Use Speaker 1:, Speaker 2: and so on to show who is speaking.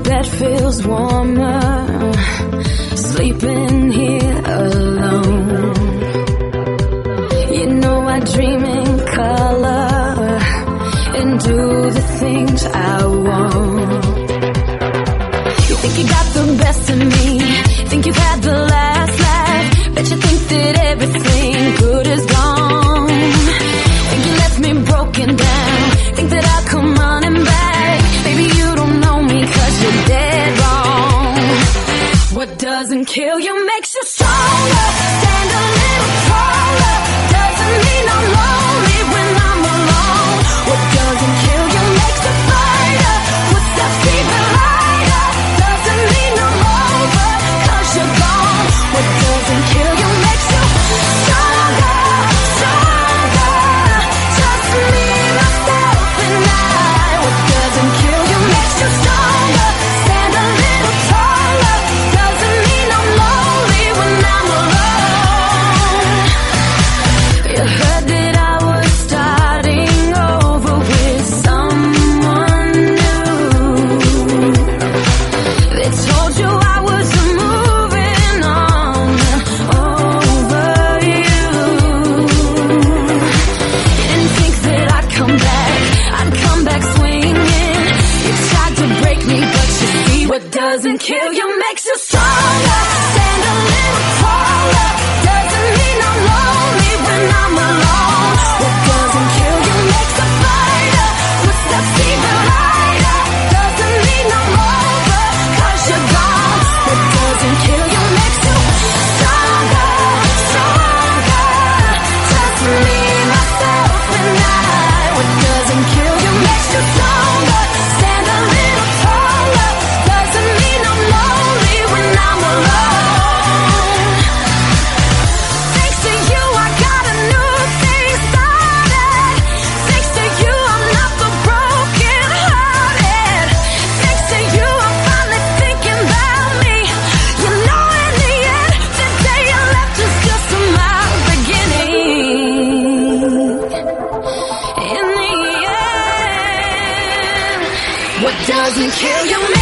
Speaker 1: bed feels warmer, sleeping here alone. You know I dream in color and do the things I want. You think you got the best of me, think you've had the last laugh, bet you think that everything good is gone. Think you left me broken down, think that I'll come running back. Baby, you don't know me 'cause you're dead wrong. What doesn't kill you makes you stronger. Stand a little taller. Doesn't mean I'm lonely when I'm alone. What doesn't kill you makes you fighter. Footsteps even lighter. Doesn't mean I'm over 'cause you're gone. What doesn't kill you makes you stronger, stronger. Just me, myself, and I. What doesn't kill you makes you stronger. Stand a little taller. Doesn't mean I'm lonely when I'm alone. You heard that I was starting over with someone new. They told you I was moving on over you. You didn't think that I'd come back swinging. You tried to break me, but you see what doesn't kill you makes you stronger. Stand a little taller. Doesn't mean I'm lonely when I'm alone. What doesn't kill you makes a fighter. Footsteps even lighter. Doesn't mean I'm over 'cause you're gone. What doesn't kill you makes you stronger, stronger. Just me, myself, and I. What doesn't kill you makes you stronger. Stand a little taller. Doesn't mean I'm lonely when I'm alone. Thanks to you, I got a new thing started. Thanks to you, I'm not so broken hearted. Thanks to you, I'm finally thinking about me. You know, in the end, the day you left was just my beginning. In the end, what doesn't kill you